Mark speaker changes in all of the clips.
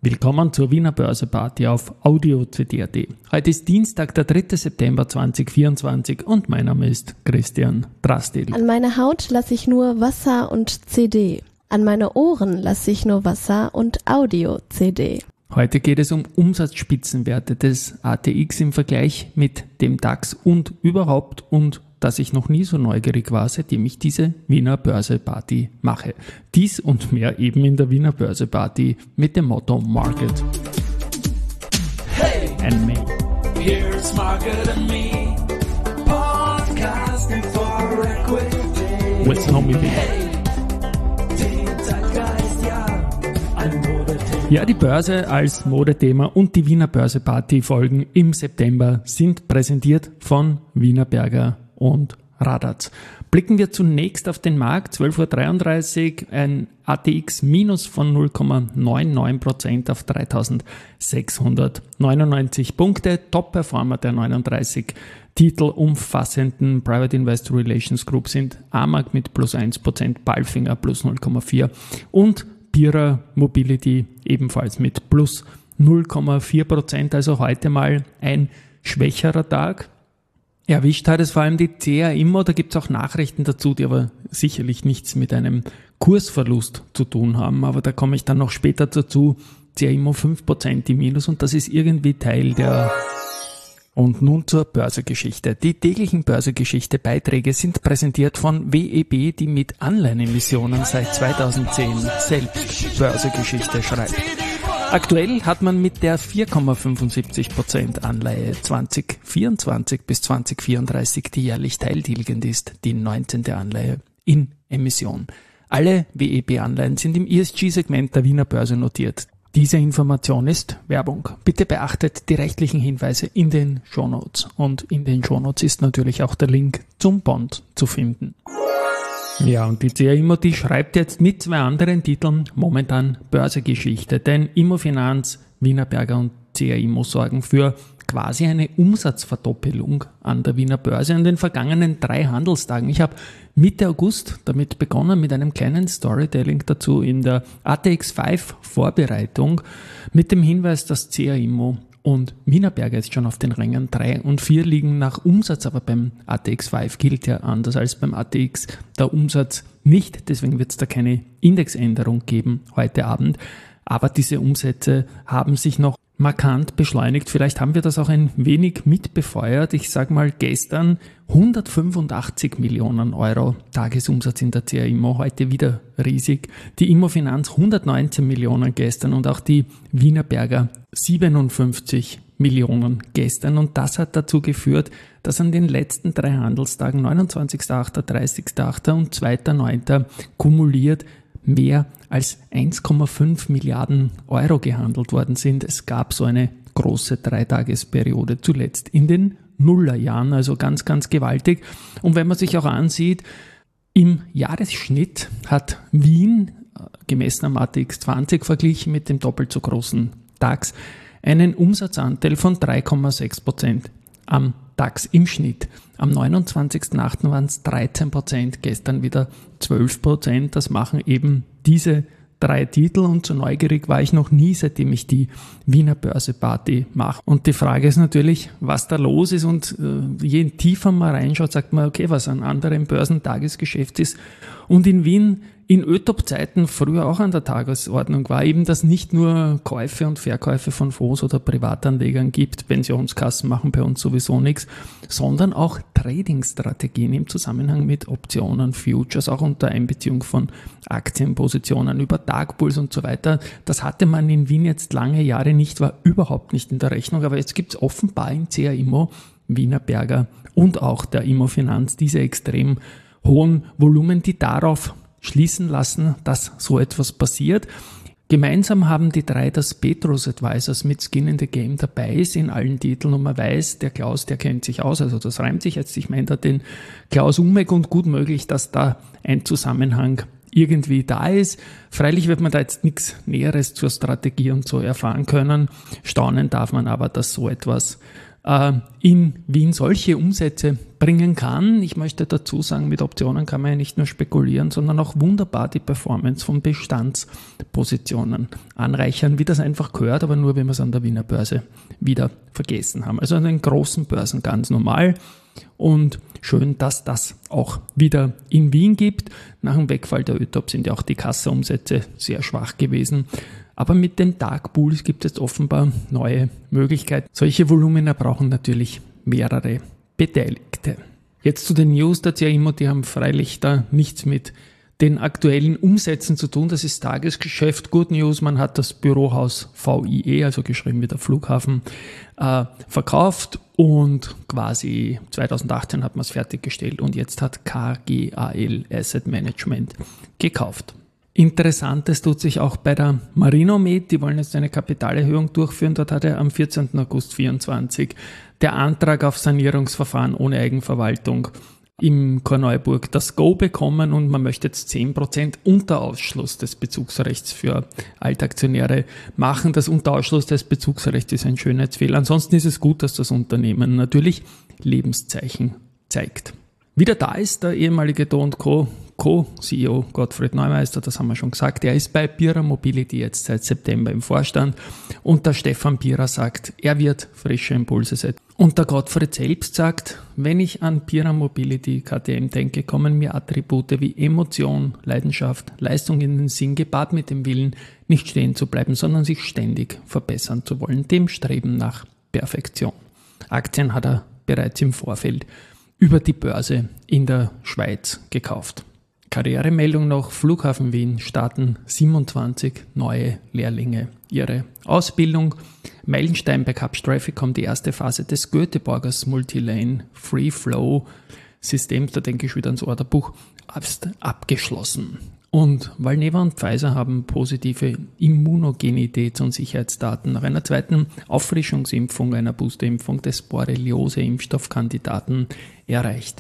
Speaker 1: Willkommen zur Wiener Börse-Party auf Audio-CD.at. Heute ist Dienstag, der 3. September 2024 und mein Name ist Christian Drastil.
Speaker 2: An meine Haut lasse ich nur Wasser und CD. An meine Ohren lasse ich nur Wasser und Audio-CD.
Speaker 1: Heute geht es um Umsatzspitzenwerte des ATX im Vergleich mit dem DAX und überhaupt und dass ich noch nie so neugierig war, seitdem ich diese Wiener Börse-Party mache. Dies und mehr eben in der Wiener Börse-Party mit dem Motto Market and Me.
Speaker 3: Here's Market and Me, podcasting for equity.
Speaker 1: With Nomi B. Ja, die Börse als Modethema und die Wiener Börse-Party-Folgen im September sind präsentiert von Wienerberger und Radatz. Blicken wir zunächst auf den Markt, 12.33 Uhr, ein ATX minus von 0,99% auf 3.699 Punkte, Top-Performer der 39 Titel umfassenden Private Investor Relations Group sind AMAG mit plus 1%, Palfinger plus 0,4% und Bira Mobility ebenfalls mit plus 0,4%, also heute mal ein schwächerer Tag. Erwischt hat es vor allem die CA Immo, da gibt es auch Nachrichten dazu, die aber sicherlich nichts mit einem Kursverlust zu tun haben, aber da komme ich dann noch später dazu. CA Immo 5% im Minus und das ist irgendwie Teil der... Und nun zur Börsegeschichte. Die täglichen Börsegeschichte-Beiträge sind präsentiert von WEB, die mit Anleihenemissionen seit 2010 selbst Börsegeschichte schreibt. Aktuell hat man mit der 4,75% Anleihe 2024 bis 2034, die jährlich teiltilgend ist, die 19. Anleihe in Emission. Alle WEB-Anleihen sind im ESG-Segment der Wiener Börse notiert. Diese Information ist Werbung. Bitte beachtet die rechtlichen Hinweise in den Shownotes. Und in den Shownotes ist natürlich auch der Link zum Bond zu finden. Ja, und die CA Immo, die schreibt jetzt mit zwei anderen Titeln momentan Börsegeschichte, denn Immofinanz, Wienerberger und CA Immo sorgen für quasi eine Umsatzverdoppelung an der Wiener Börse in den vergangenen 3 Handelstagen. Ich habe Mitte August damit begonnen mit einem kleinen Storytelling dazu in der ATX 5 Vorbereitung mit dem Hinweis, dass CA Immo und Wienerberger jetzt schon auf den Rängen 3 und 4 liegen nach Umsatz, aber beim ATX 5 gilt ja anders als beim ATX der Umsatz nicht, deswegen wird es da keine Indexänderung geben heute Abend, aber diese Umsätze haben sich noch markant beschleunigt. Vielleicht haben wir das auch ein wenig mitbefeuert. Ich sage mal, gestern 185 Millionen Euro Tagesumsatz in der CA Immo, heute wieder riesig. Die Immofinanz 119 Millionen gestern und auch die Wienerberger 57 Millionen gestern. Und das hat dazu geführt, dass an den letzten 3 Handelstagen, 29.8., 30.8. und 2.9. kumuliert mehr als 1,5 Milliarden Euro gehandelt worden sind. Es gab so eine große 3-Tagesperiode zuletzt in den Nullerjahren, also ganz, ganz gewaltig. Und wenn man sich auch ansieht, im Jahresschnitt hat Wien, gemessen am ATX 20 verglichen mit dem doppelt so großen DAX, einen Umsatzanteil von 3,6% am DAX im Schnitt. Am 29.8. waren es 13%, gestern wieder 12%. Das machen eben diese 3 Titel und so neugierig war ich noch nie, seitdem ich die Wiener Börse-Party mache. Und die Frage ist natürlich, was da los ist und je tiefer man reinschaut, sagt man, okay, was an anderen Börsen Tagesgeschäft ist. Und in Wien in ÖTOP-Zeiten früher auch an der Tagesordnung war eben, dass nicht nur Käufe und Verkäufe von Fonds oder Privatanlegern gibt, Pensionskassen machen bei uns sowieso nichts, sondern auch Trading-Strategien im Zusammenhang mit Optionen, Futures, auch unter Einbeziehung von Aktienpositionen über Tagpuls und so weiter. Das hatte man in Wien jetzt lange Jahre nicht, war überhaupt nicht in der Rechnung, aber jetzt gibt es offenbar in CA Immo, Wienerberger und auch der Immofinanz diese extrem hohen Volumen, die darauf schließen lassen, dass so etwas passiert. Gemeinsam haben die 3 das Petrus Advisors mit Skin in the Game dabei ist in allen Titeln und man weiß, der Klaus, der kennt sich aus, also das reimt sich jetzt, ich meine da den Klaus Umek und gut möglich, dass da ein Zusammenhang irgendwie da ist. Freilich wird man da jetzt nichts Näheres zur Strategie und so erfahren können. Staunen darf man aber, dass so etwas in Wien solche Umsätze bringen kann. Ich möchte dazu sagen, mit Optionen kann man ja nicht nur spekulieren, sondern auch wunderbar die Performance von Bestandspositionen anreichern, wie das einfach gehört, aber nur, wenn wir es an der Wiener Börse wieder vergessen haben. Also an den großen Börsen ganz normal und schön, dass das auch wieder in Wien gibt. Nach dem Wegfall der ÖTOP sind ja auch die Kassaumsätze sehr schwach gewesen. Aber mit den Dark Pools gibt es offenbar neue Möglichkeiten. Solche Volumina brauchen natürlich mehrere Beteiligte. Jetzt zu den News der CA-Immo, die haben freilich da nichts mit den aktuellen Umsätzen zu tun. Das ist Tagesgeschäft. Good News, man hat das Bürohaus VIE, also geschrieben wie der Flughafen, verkauft und quasi 2018 hat man es fertiggestellt und jetzt hat KGAL Asset Management gekauft. Interessantes tut sich auch bei der Marinomed, die wollen jetzt eine Kapitalerhöhung durchführen. Dort hat er am 14. August 2024 der Antrag auf Sanierungsverfahren ohne Eigenverwaltung im Korneuburg das Go bekommen und man möchte jetzt 10% Unterausschluss des Bezugsrechts für Altaktionäre machen. Das Unterausschluss des Bezugsrechts ist ein Schönheitsfehler. Ansonsten ist es gut, dass das Unternehmen natürlich Lebenszeichen zeigt. Wieder da ist der ehemalige Do & Co-CEO Gottfried Neumeister, das haben wir schon gesagt. Er ist bei Pierer Mobility jetzt seit September im Vorstand und der Stefan Pierer sagt, er wird frische Impulse setzen. Und der Gottfried selbst sagt, wenn ich an Pierer Mobility KTM denke, kommen mir Attribute wie Emotion, Leidenschaft, Leistung in den Sinn, gepaart mit dem Willen, nicht stehen zu bleiben, sondern sich ständig verbessern zu wollen, dem Streben nach Perfektion. Aktien hat er bereits im Vorfeld über die Börse in der Schweiz gekauft. Karrieremeldung noch, Flughafen Wien starten 27 neue Lehrlinge ihre Ausbildung. Meilenstein bei Cups Traffic kommt die erste Phase des Göteborgers Multilane Free Flow Systems, da denke ich wieder ans Orderbuch, abgeschlossen. Und Valneva und Pfizer haben positive Immunogenitäts- und Sicherheitsdaten nach einer zweiten Auffrischungsimpfung, einer Boosterimpfung des Borreliose-Impfstoffkandidaten erreicht.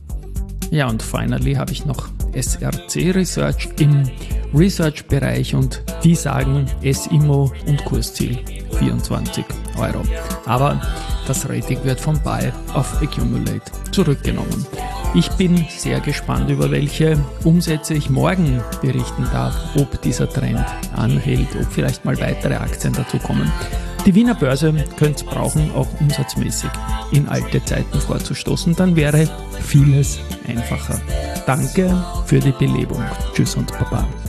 Speaker 1: Ja, und finally habe ich noch SRC Research im Research-Bereich und die sagen S-Immo und Kursziel 24 €. Aber das Rating wird von Buy auf Accumulate zurückgenommen. Ich bin sehr gespannt, über welche Umsätze ich morgen berichten darf, ob dieser Trend anhält, ob vielleicht mal weitere Aktien dazu kommen. Die Wiener Börse könnte es brauchen, auch umsatzmäßig in alte Zeiten vorzustoßen, dann wäre vieles einfacher. Danke für die Belebung. Tschüss und Baba.